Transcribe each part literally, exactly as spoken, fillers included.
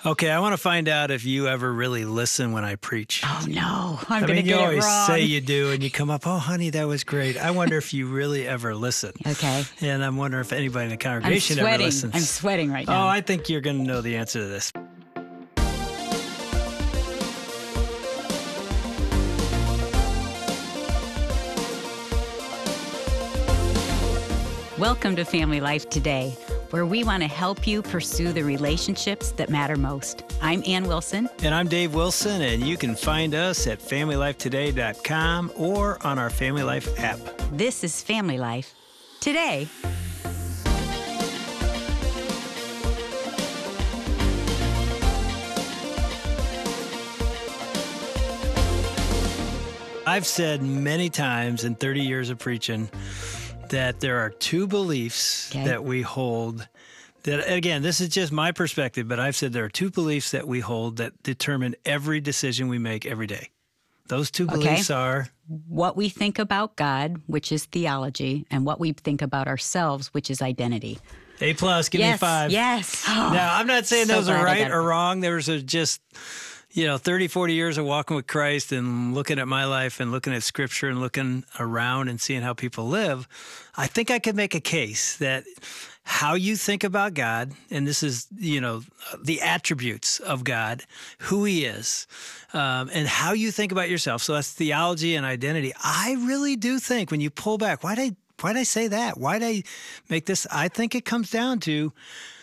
Okay, I want to find out if you ever really listen when I preach. Oh, no. I'm I going to mean, you get it always wrong. say you do, and you come up, oh, honey, that was great. I wonder if you really ever listen. Okay. And I'm wondering if anybody in the I'm congregation ever sweating. listens. I'm sweating right Oh, now. I think you're going to know the answer to this. Welcome to Family Life Today, where we want to help you pursue the relationships that matter most. I'm Ann Wilson. And I'm Dave Wilson, and you can find us at family life today dot com or on our Family Life app. This is Family Life Today. I've said many times in thirty years of preaching that there are two beliefs Okay. that we hold that, again, this is just my perspective, but I've said there are two beliefs that we hold that determine every decision we make every day. Those two Okay. beliefs are, What we think about God, which is theology, and what we think about ourselves, which is identity. A plus, give yes, me five. Yes. Now, I'm not saying So those are glad I right got it. or wrong. There's a just, you know, thirty, forty years of walking with Christ and looking at my life and looking at Scripture and looking around and seeing how people live. I think I could make a case that how you think about God, and this is, you know, the attributes of God, who he is, um, and how you think about yourself. So that's theology and identity. I really do think when you pull back, why'd I, why'd I say that? Why'd I make this? I think it comes down to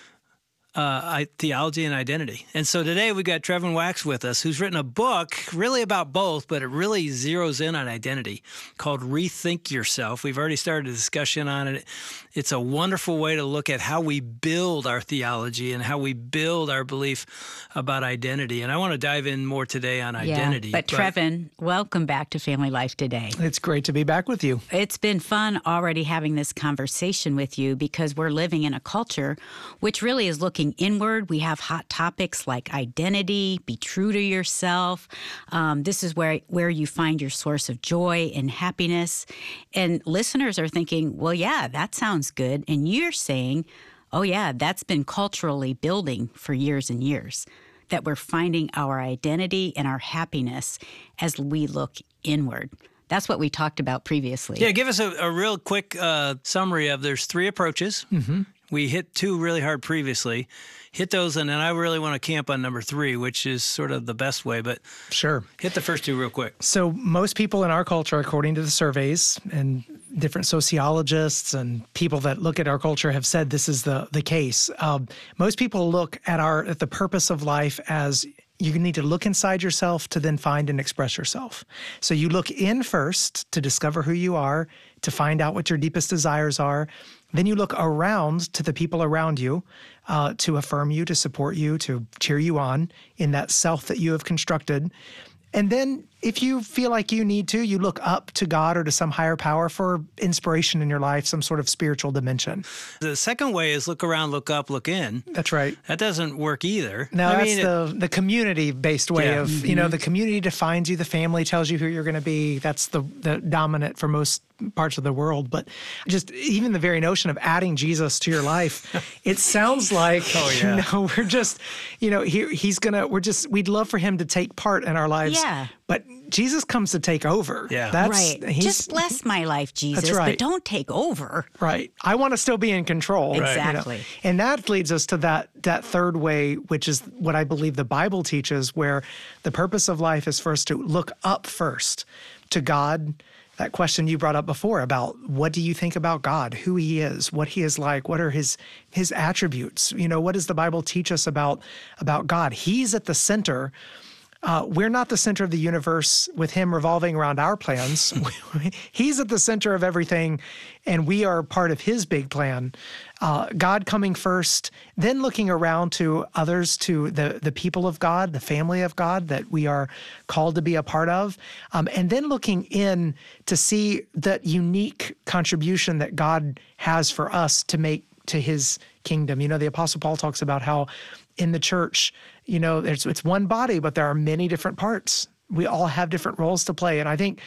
Uh, I, theology and identity. And so today we've got Trevin Wax with us, who's written a book really about both, but it really zeroes in on identity called Rethink Yourself. We've already started a discussion on it. It's a wonderful way to look at how we build our theology and how we build our belief about identity. And I want to dive in more today on identity. Yeah, but, Trevin, welcome back to Family Life Today. It's great to be back with you. It's been fun already having this conversation with you because we're living in a culture which really is looking inward. We have hot topics like identity, be true to yourself. Um, this is where, where you find your source of joy and happiness. And listeners are thinking, well, yeah, that sounds good. And you're saying, oh, yeah, that's been culturally building for years and years, that we're finding our identity and our happiness as we look inward. That's what we talked about previously. Yeah, give us a, a real quick uh, summary of there's three approaches. Mm-hmm. We hit two really hard previously. Hit those, and then I really want to camp on number three, which is sort of the best way. But Sure. hit the first two real quick. So most people in our culture, according to the surveys and different sociologists and people that look at our culture have said this is the, the case. Um, most people look at our at the purpose of life as you need to look inside yourself to then find and express yourself. So you look in first to discover who you are, to find out what your deepest desires are. Then you look around to the people around you uh, to affirm you, to support you, to cheer you on in that self that you have constructed. And then if you feel like you need to, you look up to God or to some higher power for inspiration in your life, some sort of spiritual dimension. The second way is look around, look up, look in. That's right. That doesn't work either. No, I that's mean, it- the the community-based way Yeah. of, you know, the community defines you, the family tells you who you're going to be. That's the, the dominant for most parts of the world. But just even the very notion of adding Jesus to your life, it sounds like, Oh, yeah. you know, we're just, you know, he, he's going to, we're just, we'd love for him to take part in our lives. Yeah. But Jesus comes to take over. Yeah. That's, Right. He's, Just bless my life, Jesus, That's right. but don't take over. Right. I want to still be in control. you know. Exactly. And that leads us to that that third way, which is what I believe the Bible teaches, where the purpose of life is first to look up first to God. That question you brought up before about what do you think about God, who he is, what he is like, what are his his attributes? You know, what does the Bible teach us about about God? He's at the center. Uh, we're not the center of the universe with him revolving around our plans. He's at the center of everything, and we are part of his big plan. Uh, God coming first, then looking around to others, to the, the people of God, the family of God that we are called to be a part of, um, and then looking in to see that unique contribution that God has for us to make to his kingdom. You know, the Apostle Paul talks about how in the church, you know, there's, it's one body, but there are many different parts. We all have different roles to play. And I think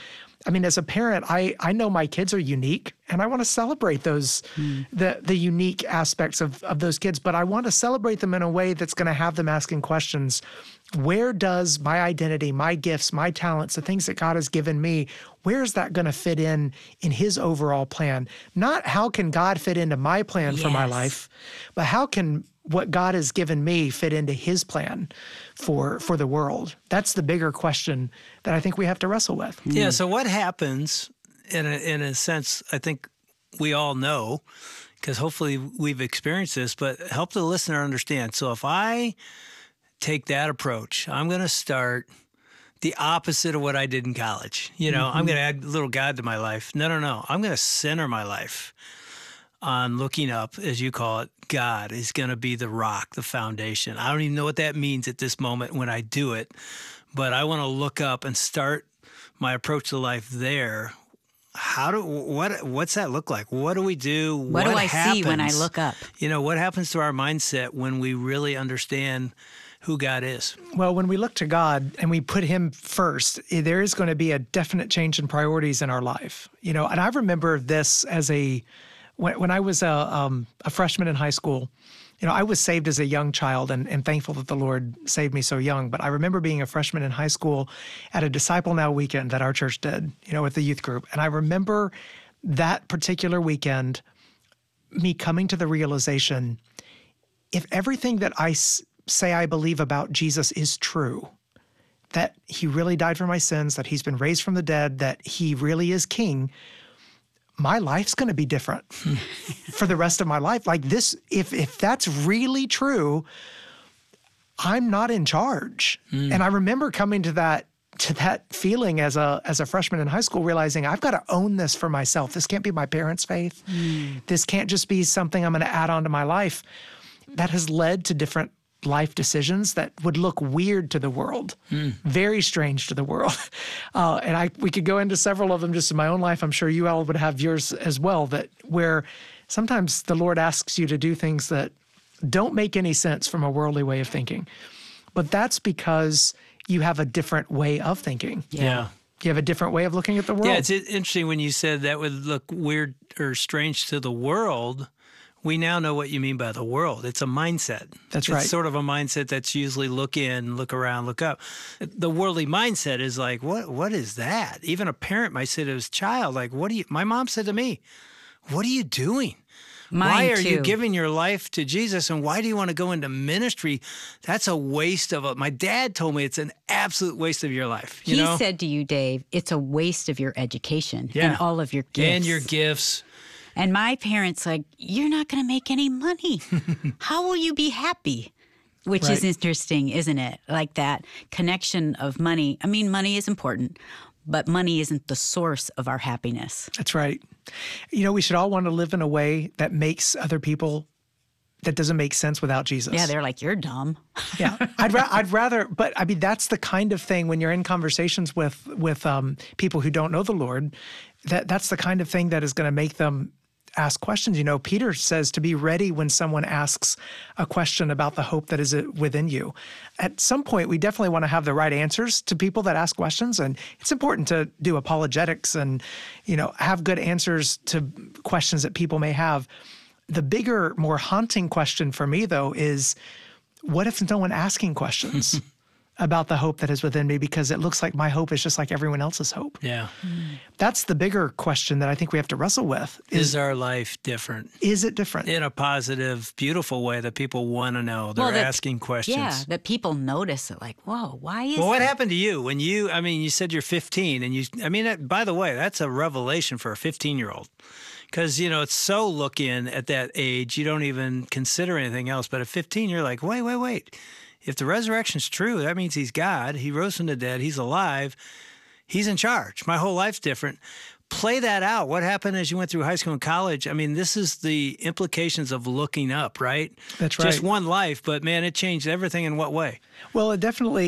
I mean, as a parent, I, I know my kids are unique, and I want to celebrate those mm. the the unique aspects of, of those kids, but I want to celebrate them in a way that's going to have them asking questions. Where does my identity, my gifts, my talents, the things that God has given me, where is that going to fit in in his overall plan? Not how can God fit into my plan yes. for my life, but how can what God has given me fit into his plan for for the world? That's the bigger question that I think we have to wrestle with. Yeah, so what happens, in a, in a sense, I think we all know, because hopefully we've experienced this, but help the listener understand. So if I take that approach, I'm going to start the opposite of what I did in college. You know, mm-hmm. I'm going to add a little God to my life. No, no, no. I'm going to center my life on looking up, as you call it. God is going to be the rock, the foundation. I don't even know what that means at this moment when I do it, but I want to look up and start my approach to life there. How do what what's that look like? What do we do? What, what do I happens, see when I look up? You know, what happens to our mindset when we really understand who God is? Well, when we look to God and we put him first, there is going to be a definite change in priorities in our life. You know, and I remember this as a When, when I was a, um, a freshman in high school, you know, I was saved as a young child and, and thankful that the Lord saved me so young. But I remember being a freshman in high school at a Disciple Now weekend that our church did, you know, with the youth group. And I remember that particular weekend, me coming to the realization, if everything that I s- say I believe about Jesus is true, that he really died for my sins, that he's been raised from the dead, that he really is king, my life's going to be different for the rest of my life. Like this, if if that's really true, I'm not in charge. Mm. And I remember coming to that to that feeling as a as a freshman in high school, realizing I've got to own this for myself. This can't be my parents' faith. Mm. This can't just be something I'm going to add on to my life. That has led to different life decisions that would look weird to the world, mm. very strange to the world. Uh, and I we could go into several of them just in my own life. I'm sure you all would have yours as well, that where sometimes the Lord asks you to do things that don't make any sense from a worldly way of thinking. But that's because you have a different way of thinking. Yeah. yeah. You have a different way of looking at the world. Yeah, it's interesting when you said that would look weird or strange to the world. We now know what you mean by the world. It's a mindset. That's it's right. It's sort of a mindset that's usually look in, look around, look up. The worldly mindset is like, what? What is that? Even a parent might say to his child, like, what do you, my mom said to me, what are you doing? Mine why are too. you giving your life to Jesus, and why do you want to go into ministry? That's a waste of it. My dad told me it's an absolute waste of your life. You he know? said to you, Dave, it's a waste of your education yeah. and all of your gifts. And your gifts. And my parents like, you're not going to make any money. How will you be happy? Which right. is interesting, isn't it? Like that connection of money. I mean, money is important, but money isn't the source of our happiness. That's right. You know, we should all want to live in a way that makes other people, that doesn't make sense without Jesus. Yeah, they're like, you're dumb. yeah, I'd, ra- I'd rather, but I mean, that's the kind of thing when you're in conversations with with um, people who don't know the Lord, that that's the kind of thing that is going to make them ask questions. You know, Peter says to be ready when someone asks a question about the hope that is within you. At some point, we definitely want to have the right answers to people that ask questions. And it's important to do apologetics and, you know, have good answers to questions that people may have. The bigger, more haunting question for me, though, is what if no one asking questions about the hope that is within me, because it looks like my hope is just like everyone else's hope? Yeah. Mm. That's the bigger question that I think we have to wrestle with. Is, is our life different? Is it different? In a positive, beautiful way that people want to know. They're well, that, asking questions. Yeah, that people notice it, like, whoa, why is Well, what that? happened to you when you, I mean, you said you're fifteen, and you, I mean, that, by the way, that's a revelation for a fifteen-year-old. Because, you know, it's so look in at that age, you don't even consider anything else. But at fifteen, you're like, wait, wait, wait. If the resurrection's true, that means he's God. He rose from the dead. He's alive. He's in charge. My whole life's different. Play that out. What happened as you went through high school and college? I mean, this is the implications of looking up, right? That's right. Just one life, but man, it changed everything in what way? Well, it definitely,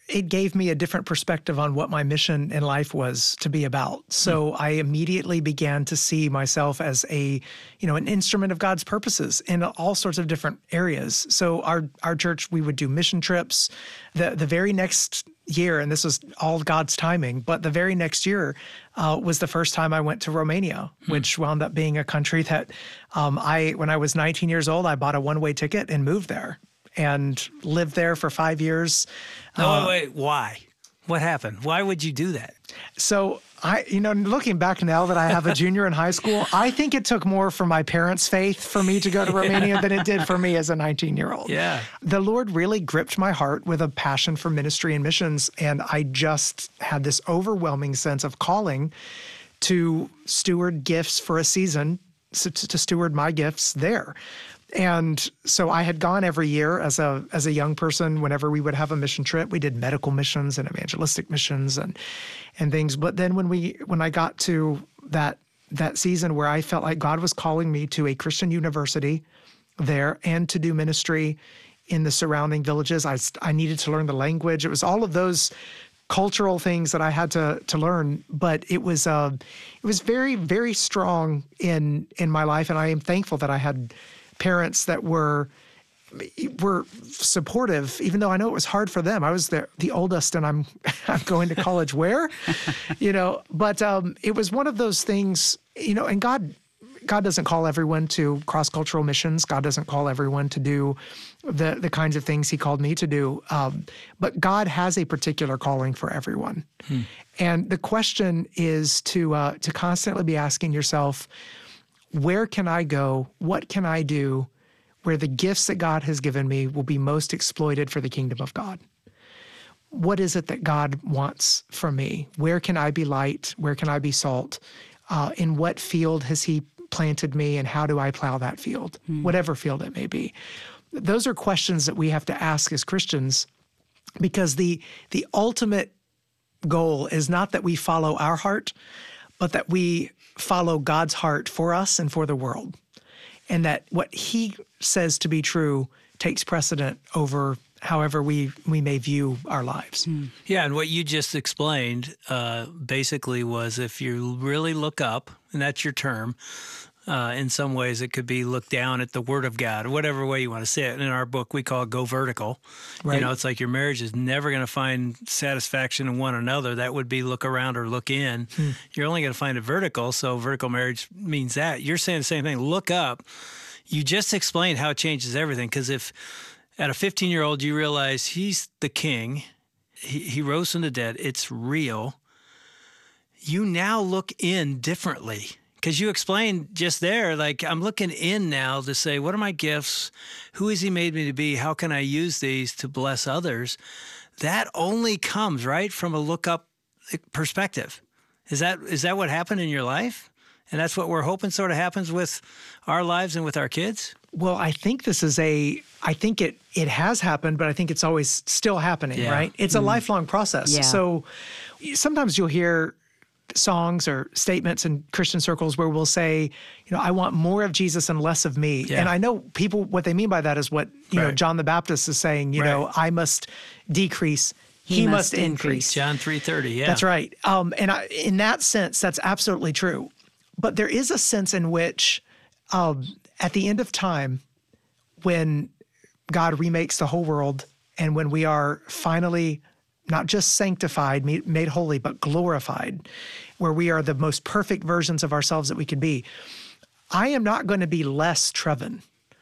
it gave me a different perspective on what my mission in life was to be about. So mm. I immediately began to see myself as a, you know, an instrument of God's purposes in all sorts of different areas. So our our church, we would do mission trips. The the very next year, and this was all God's timing, but the very next year uh, was the first time I went to Romania, mm. which wound up being a country that um, I, when I was nineteen years old, I bought a one-way ticket and moved there. And lived there for five years. No, uh, wait, wait, why? What happened? Why would you do that? So I, you know, looking back now that I have a junior in high school, I think it took more for my parents' faith for me to go to Romania than it did for me as a nineteen-year-old. Yeah. The Lord really gripped my heart with a passion for ministry and missions, and I just had this overwhelming sense of calling to steward gifts for a season, to, to steward my gifts there. And so I had gone every year as a as a young person. Whenever we would have a mission trip, we did medical missions and evangelistic missions and and things. But then when we when I got to that that season where I felt like God was calling me to a Christian university there and to do ministry in the surrounding villages, I I needed to learn the language. It was all of those cultural things that I had to to learn, but it was uh, it was very very strong in in my life, and I am thankful that I had parents that were were supportive, even though I know it was hard for them. I was the the oldest, and I'm I'm going to college where, you know. But um, it was one of those things, you know. And God God doesn't call everyone to cross cultural missions. God doesn't call everyone to do the the kinds of things He called me to do. Um, but God has a particular calling for everyone, hmm. and the question is to uh, to constantly be asking yourself, where can I go? What can I do where the gifts that God has given me will be most exploited for the kingdom of God? What is it that God wants from me? Where can I be light? Where can I be salt? Uh, in what field has He planted me, and how do I plow that field? Hmm. Whatever field it may be. Those are questions that we have to ask as Christians, because the the ultimate goal is not that we follow our heart, but that we follow God's heart for us and for the world. And that what He says to be true takes precedent over however we, we may view our lives. Mm. Yeah, and what you just explained uh, basically was, if you really look up, and that's your term, uh, in some ways it could be look down at the Word of God, whatever way you want to say it. In our book, we call it go vertical. Right. You know, it's like your marriage is never going to find satisfaction in one another. That would be look around or look in. Hmm. You're only going to find it vertical, so vertical marriage means that. You're saying the same thing, look up. You just explained how it changes everything, because if at a fifteen-year-old you realize He's the King, he, he rose from the dead, it's real, you now look in differently. Because you explained just there, like, I'm looking in now to say, what are my gifts? Who has He made me to be? How can I use these to bless others? That only comes, right, from a look-up perspective. Is that is that what happened in your life? And that's what we're hoping sort of happens with our lives and with our kids? Well, I think this is a, I think it it has happened, but I think it's always still happening, yeah. right? It's mm. a lifelong process. Yeah. So sometimes you'll hear songs or statements in Christian circles where we'll say, you know, I want more of Jesus and less of me. Yeah. And I know people, what they mean by that is what, you right. know, John the Baptist is saying, you right. know, I must decrease, he, he must, must increase. increase. John three thirty, yeah. That's right. Um, and I, in that sense, that's absolutely true. But there is a sense in which um, at the end of time, when God remakes the whole world, and when we are finally not just sanctified, made holy, but glorified, where we are the most perfect versions of ourselves that we could be, I am not going to be less Trevin.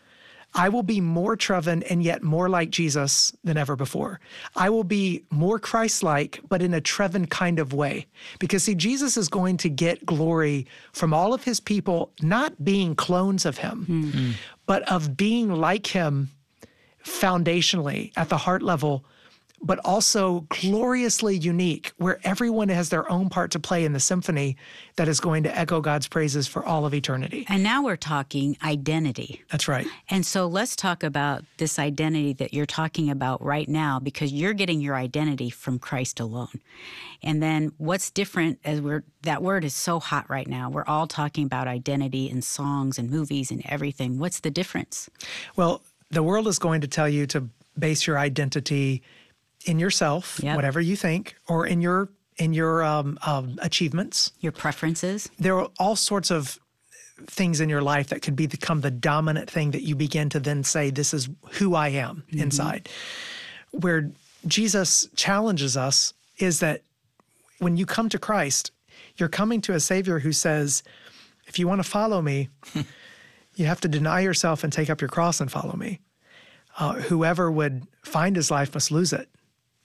I will be more Trevin and yet more like Jesus than ever before. I will be more Christ-like, but in a Trevin kind of way. Because, see, Jesus is going to get glory from all of His people, not being clones of Him, mm-hmm. but of being like Him foundationally at the heart level, but also gloriously unique, where everyone has their own part to play in the symphony that is going to echo God's praises for all of eternity. And now we're talking identity. That's right. And so let's talk about this identity that you're talking about right now, because you're getting your identity from Christ alone. And then what's different, as we're, that word is so hot right now. We're all talking about identity in songs and movies and everything. What's the difference? Well, the world is going to tell you to base your identity in yourself, Yep. whatever you think, or in your in your um, um, achievements. Your preferences. There are all sorts of things in your life that could be become the dominant thing that you begin to then say, this is who I am mm-hmm. inside. Where Jesus challenges us is that when you come to Christ, you're coming to a Savior who says, if you want to follow me, you have to deny yourself and take up your cross and follow me. Uh, whoever would find his life must lose it.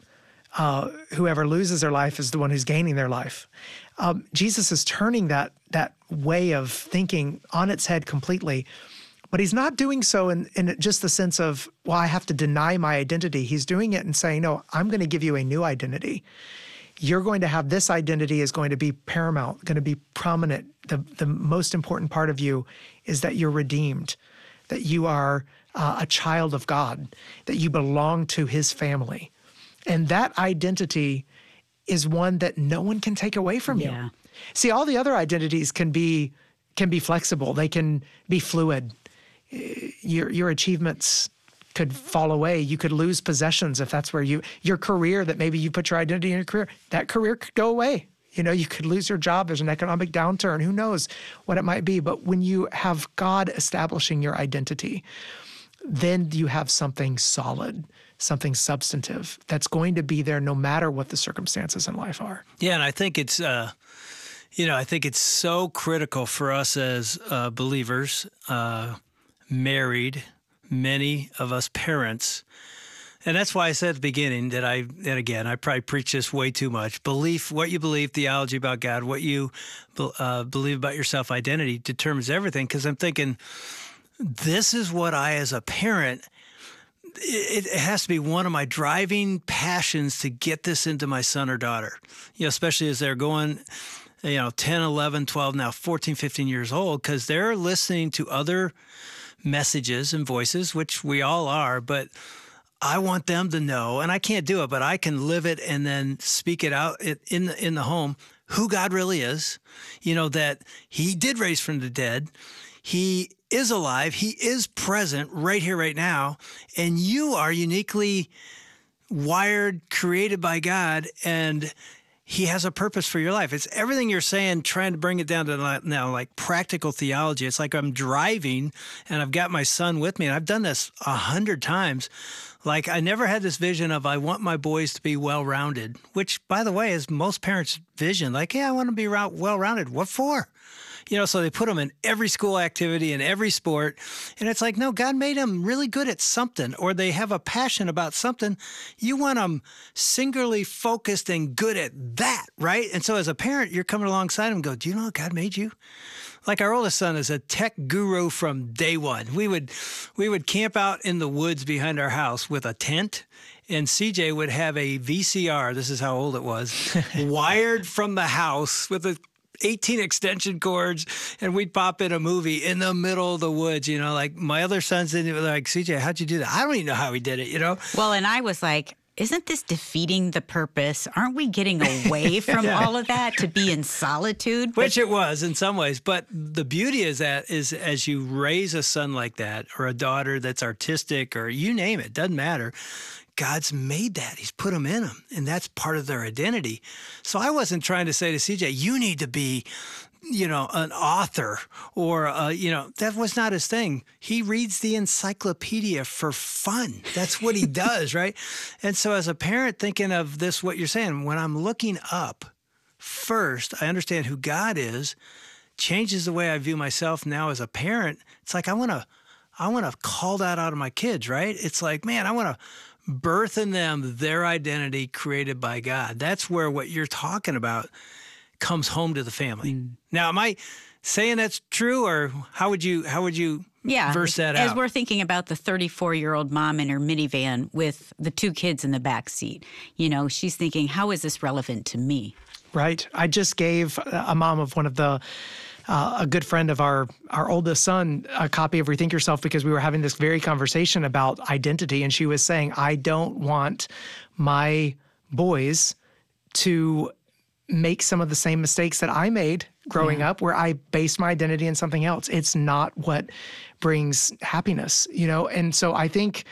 Uh, whoever loses their life is the one who's gaining their life. Um, Jesus is turning that that way of thinking on its head completely, but he's not doing so in, in just the sense of, well, I have to deny my identity. He's doing it and saying, no, I'm going to give you a new identity. You're going to have this identity is going to be paramount, going to be prominent. The, the most important part of you is that you're redeemed, that you are uh, a child of God, that you belong to his family. And that identity is one that no one can take away from yeah. you. See, all the other identities can be can be flexible. They can be fluid. Your your achievements could fall away. You could lose possessions if that's where you your career that maybe you put your identity in your career. That career could go away. You know, you could lose your job. There's an economic downturn. Who knows what it might be? But when you have God establishing your identity, then you have something solid, something substantive that's going to be there no matter what the circumstances in life are. Yeah, and I think it's, uh, you know, I think it's so critical for us as uh, believers, uh, married, many of us parents. And that's why I said at the beginning that I, and again, I probably preach this way too much. Belief, what you believe, theology about God, what you uh, believe about your self-identity determines everything. Because I'm thinking, this is what I, as a parent, it, it has to be one of my driving passions to get this into my son or daughter, you know, especially as they're going, you know, ten, eleven, twelve, now fourteen, fifteen years old, because they're listening to other messages and voices, which we all are, but I want them to know, and I can't do it, but I can live it and then speak it out in the, in the home, who God really is, you know, that he did raise from the dead. He is alive. He is present right here, right now. And you are uniquely wired, created by God, and he has a purpose for your life. It's everything you're saying, trying to bring it down to now like practical theology. It's like I'm driving and I've got my son with me, and I've done this a hundred times. Like I never had this vision of I want my boys to be well-rounded, which, by the way, is most parents' vision. Like, yeah, I want to be well-rounded. What for? You know, so they put them in every school activity and every sport. And it's like, no, God made them really good at something, or they have a passion about something. You want them singularly focused and good at that, right? And so as a parent, you're coming alongside them and go, do you know what God made you? Like our oldest son is a tech guru from day one. We would we would camp out in the woods behind our house with a tent, and C J would have a V C R, this is how old it was, wired from the house with a eighteen extension cords, and we'd pop in a movie in the middle of the woods, you know, like my other sons didn't even like, C J, how'd you do that? I don't even know how he did it, you know? Well, and I was like, isn't this defeating the purpose? Aren't we getting away from yeah. all of that to be in solitude? Which it was in some ways. But the beauty is that is as you raise a son like that, or a daughter that's artistic, or you name it, doesn't matter. God's made that. He's put them in them, and that's part of their identity. So I wasn't trying to say to C J, you need to be, you know, an author, or, uh, you know, that was not his thing. He reads the encyclopedia for fun. That's what he does, right? And so as a parent thinking of this, what you're saying, when I'm looking up, first, I understand who God is, changes the way I view myself now as a parent. It's like I want to I want to call that out of my kids, right? It's like, man, I want to birth in them their identity created by God. That's where what you're talking about comes home to the family. Mm. Now, am I saying that's true, or how would you how would you yeah, verse that as out? We're thinking about the thirty-four-year-old mom in her minivan with the two kids in the back seat. You know, she's thinking, how is this relevant to me? Right. I just gave a mom of one of the Uh, a good friend of our our oldest son a copy of Rethink Yourself, because we were having this very conversation about identity, and she was saying, I don't want my boys to make some of the same mistakes that I made growing yeah. up, where I based my identity in something else. It's not what brings happiness, you know? And so I think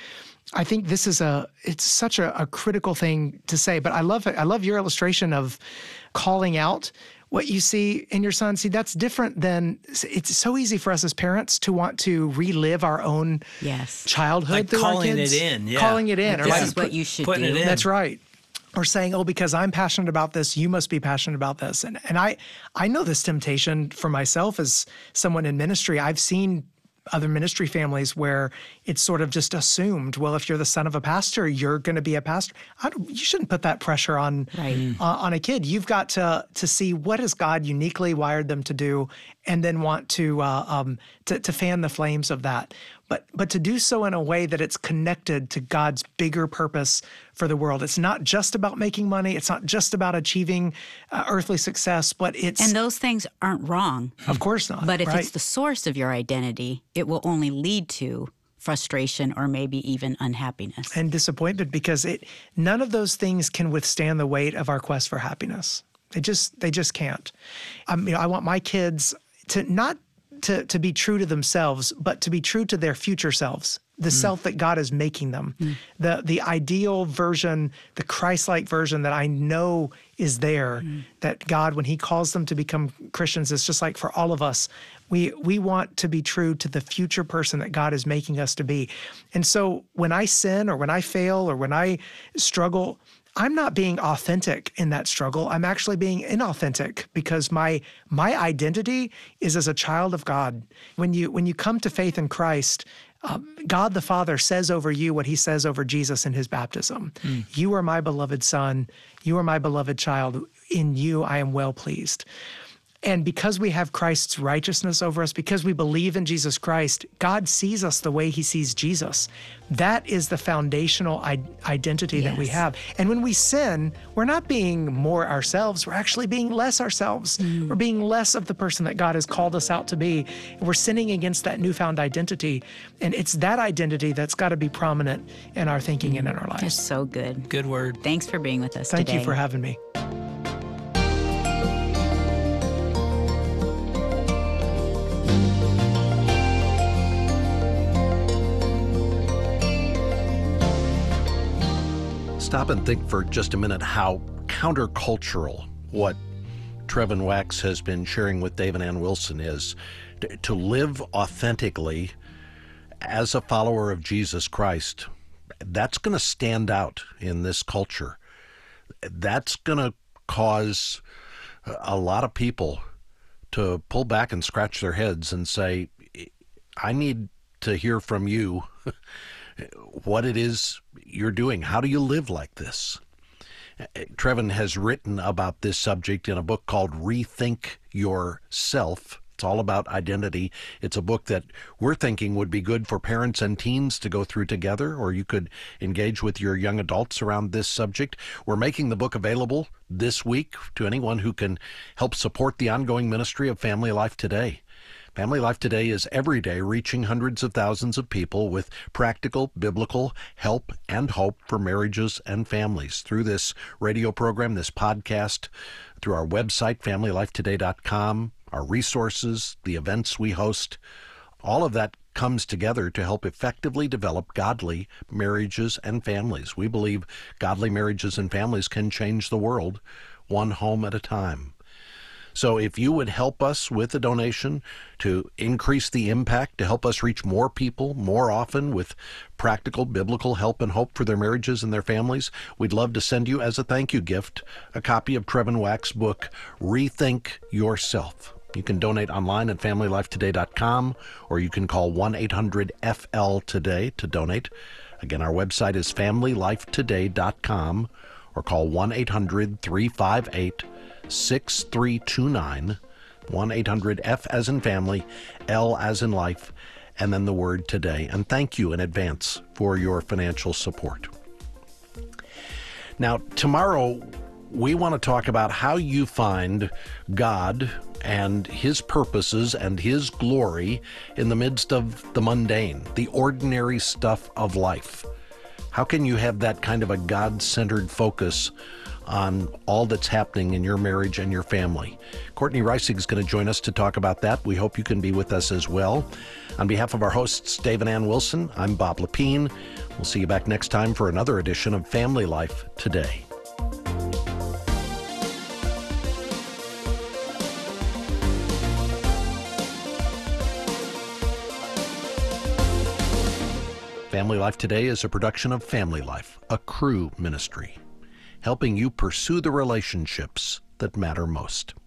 I think this is a, it's such a, a critical thing to say, but I love it. I love your illustration of calling out what you see in your son. See, that's different than, it's so easy for us as parents to want to relive our own yes. childhood like through calling our kids. it in. Yeah. Calling it in. This or like is what you should putting do. it in. That's right. Or saying, oh, because I'm passionate about this, you must be passionate about this. And and I I know this temptation for myself as someone in ministry. I've seen other ministry families where it's sort of just assumed, well, if you're the son of a pastor, you're going to be a pastor. I don't, you shouldn't put that pressure on right. uh, on a kid. You've got to to see what has God uniquely wired them to do, and then want to uh, um, to, to fan the flames of that. But but to do so in a way that it's connected to God's bigger purpose for the world. It's not just about making money. It's not just about achieving uh, earthly success, but it's... And those things aren't wrong. Of course not. But if right? it's the source of your identity, it will only lead to frustration or maybe even unhappiness. And disappointment, because it none of those things can withstand the weight of our quest for happiness. They just they just can't. Um, you know, I want my kids to not to to be true to themselves, but to be true to their future selves, the mm. self that God is making them, mm. the the ideal version, the Christ-like version that I know is there, mm. that God, when he calls them to become Christians, it's just like for all of us, we we want to be true to the future person that God is making us to be. And so when I sin or when I fail or when I struggle, I'm not being authentic in that struggle. I'm actually being inauthentic because my my identity is as a child of God. When you when you come to faith in Christ, uh, God the Father says over you what he says over Jesus in his baptism. Mm. You are my beloved son. You are my beloved child. In you I am well pleased. And because we have Christ's righteousness over us, because we believe in Jesus Christ, God sees us the way he sees Jesus. That is the foundational I- identity yes. that we have. And when we sin, we're not being more ourselves. We're actually being less ourselves. Mm. We're being less of the person that God has called us out to be. We're sinning against that newfound identity. And it's that identity that's got to be prominent in our thinking mm. and in our lives. That's so good. Good word. Thanks for being with us Thank today. you for having me. Stop and think for just a minute how countercultural what Trevin Wax has been sharing with Dave and Ann Wilson is. To live authentically as a follower of Jesus Christ, that's going to stand out in this culture. That's going to cause a lot of people to pull back and scratch their heads and say, I need to hear from you what it is you're doing. How do you live like this? Trevin has written about this subject in a book called Rethink Yourself. It's all about identity. It's a book that we're thinking would be good for parents and teens to go through together, or you could engage with your young adults around this subject. We're making the book available this week to anyone who can help support the ongoing ministry of Family Life Today. Family Life Today is every day reaching hundreds of thousands of people with practical, biblical help and hope for marriages and families through this radio program, this podcast, through our website, family life today dot com, our resources, the events we host. All of that comes together to help effectively develop godly marriages and families. We believe godly marriages and families can change the world one home at a time. So if you would help us with a donation to increase the impact, to help us reach more people more often with practical biblical help and hope for their marriages and their families, we'd love to send you as a thank you gift a copy of Trevin Wax's book, Rethink Yourself. You can donate online at family life today dot com, or you can call one eight hundred F L today to donate. Again, our website is family life today dot com, or call one eight hundred three five eight six three two nine, one eight hundred F as in family, L as in life, and then the word today. And thank you in advance for your financial support. Now, tomorrow, we want to talk about how you find God and his purposes and his glory in the midst of the mundane, the ordinary stuff of life. How can you have that kind of a God-centered focus on all that's happening in your marriage and your family. Courtney Reissig is going to join us to talk about that. We hope you can be with us as well. On behalf of our hosts, Dave and Ann Wilson, I'm Bob Lepine. We'll see you back next time for another edition of Family Life Today. Family Life Today is a production of Family Life, a Cru ministry, helping you pursue the relationships that matter most.